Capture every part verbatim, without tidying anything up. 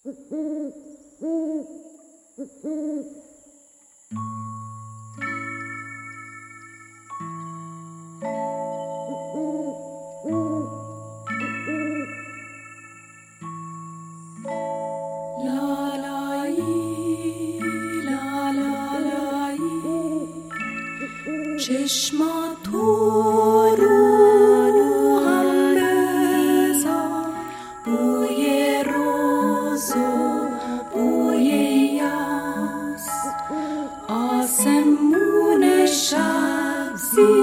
چشما تو رو هم بذار، بوی روز و بوی یاس، آسمون شب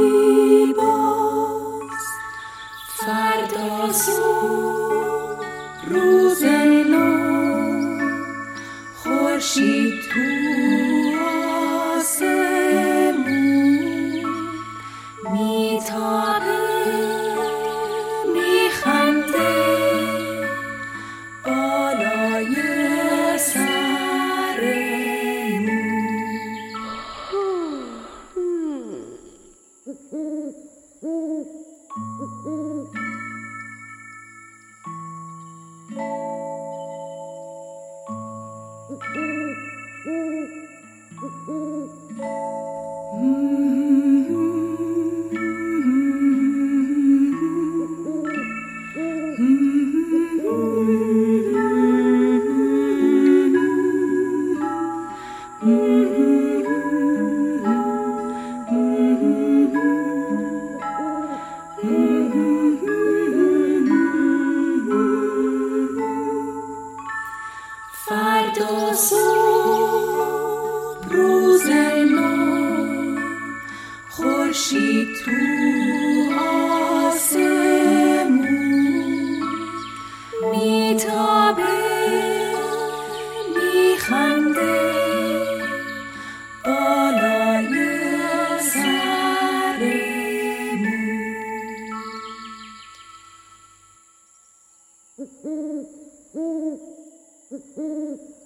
زیباست. فردا صبح روز نو، خورشید تو میتابه میخنده بالای فردا صبح روز نو، خورشید تو آسمون میتابه میخنده بالای سرمون.